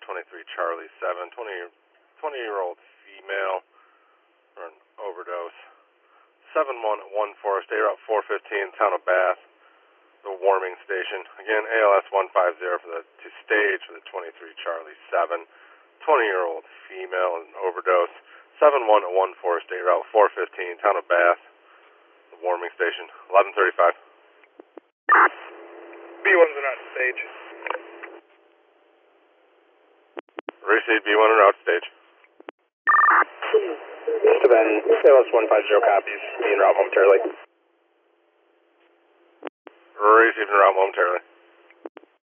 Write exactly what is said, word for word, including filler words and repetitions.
twenty-three Charlie seven, twenty-year-old female for an overdose. seven one one four, state route four fifteen, town of Bath, the warming station. Again, A L S one five zero for the to stage for the twenty-three Charlie seven, twenty-year-old female, an overdose. seven one one four, state route four fifteen, town of Bath, the warming station. eleven thirty-five. B one's an out stage. Received B one and out stage. Seven, A L S one five zero copies. Be en route momentarily. Received en route momentarily.